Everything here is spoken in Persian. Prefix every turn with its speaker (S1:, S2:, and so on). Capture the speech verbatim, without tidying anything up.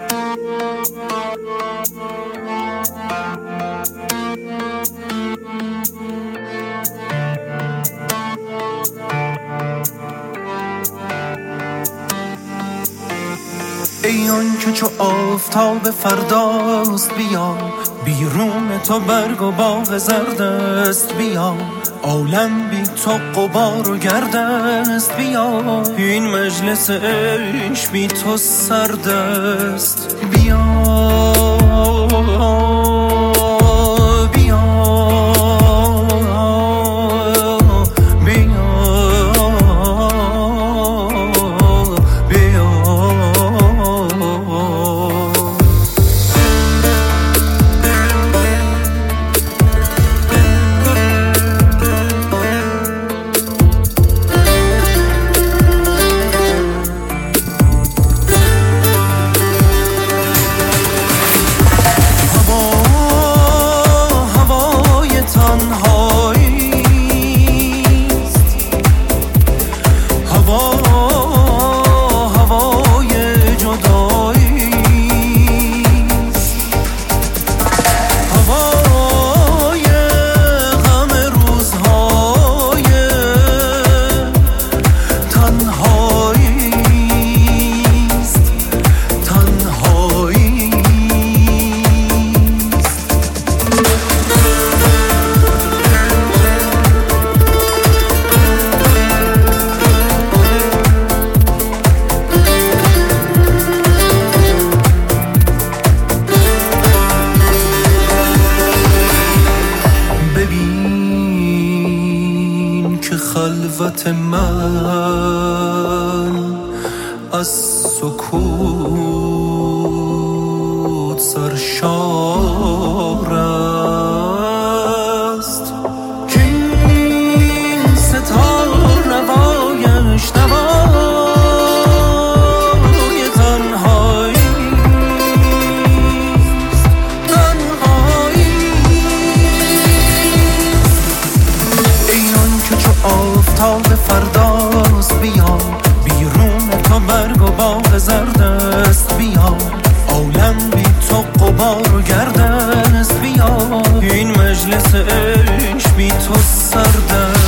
S1: ای آن که چو آفتاب فرداست بیا، بیرون تو برگ و باغ زرد است بیا، عالم بی تو غبار و گرد است بیا، این مجلس عشق بی تو سرد است بیا بیا خلوت من از سکوت سرشار است، که این ستار نوایش نوای تنهایی تنهایی. ای آن که چو آفتاب فرداست بیا، بیرون تو برگ و باغ زرد است بیا، عالم بی تو غبار و گرد است بیا، این مجلس عشق بی تو سرد است.